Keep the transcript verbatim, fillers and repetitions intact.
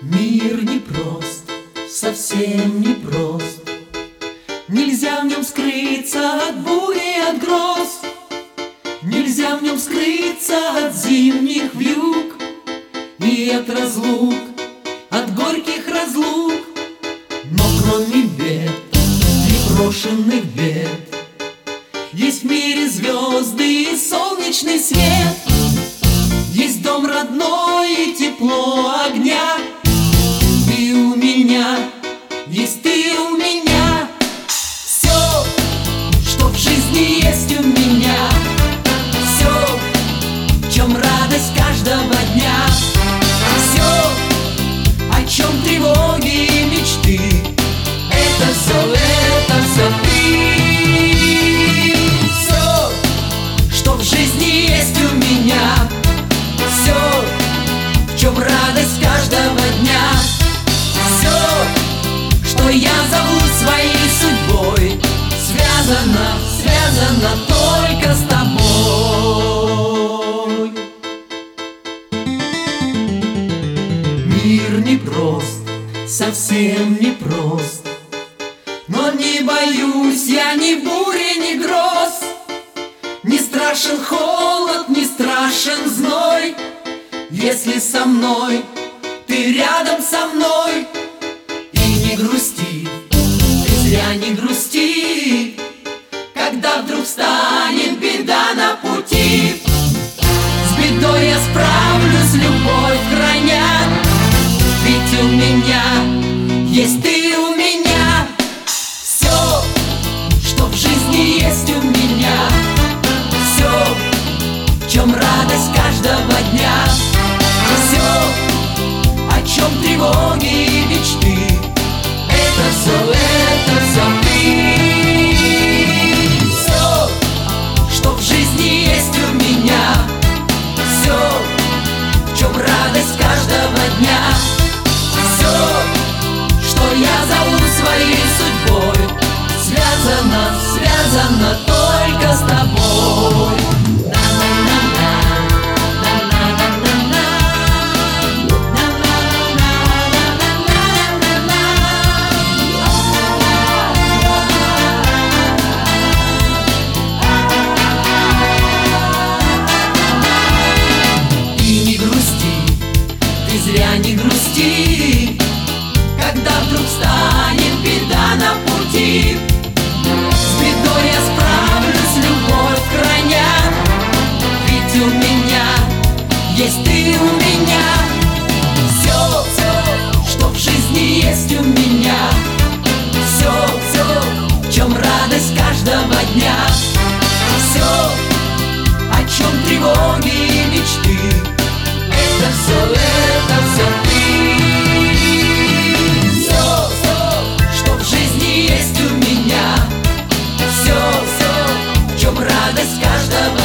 Мир непрост, совсем непрост. Нельзя в нем скрыться от бури, от гроз. Нельзя в нем скрыться от зимних вьюг и от разлук, от горьких разлук. Но кроме бед, непрошенных бед, есть в мире звезды и солнечный свет. Есть дом родной и тепло огня. Ты у меня, есть ты у меня. Все, что в жизни есть у меня, все, в чем радость каждого дня, все, о чем тревоги и мечты, это все, это все ты. Все, что в жизни есть у меня, все, в чем радость каждого дня, все, что я зову своей судьбой, связано, связано только с тобой. Мир непрост, совсем непрост, но не боюсь я ни бури, ни гроз. Не страшен холод, не страшен зной, если со мной, ты рядом со мной. И не грусти, ты зря не грусти, когда вдруг станет беда на пути. С бедой я справлюсь, любовь храня, ведь у меня есть ты у меня. Все, что в жизни есть у меня, все, в чем радость каждого дня, все, о чем тревоги и мечты, это все, это все ты. Все, что в жизни есть у меня, все, в чем радость каждого дня, все, что я зову своей судьбой, связано, связано только с тобой. Зря не грусти, когда вдруг станет беда на пути. С бедой я справлюсь, любовь храня, ведь у меня есть ты у меня. Все, все, что в жизни есть у меня, все, все, в чем радость каждого дня, все, о чем тревоги и мечты, это все, это все ты. Все, все, что в жизни есть у меня, все, все, в чем радость каждого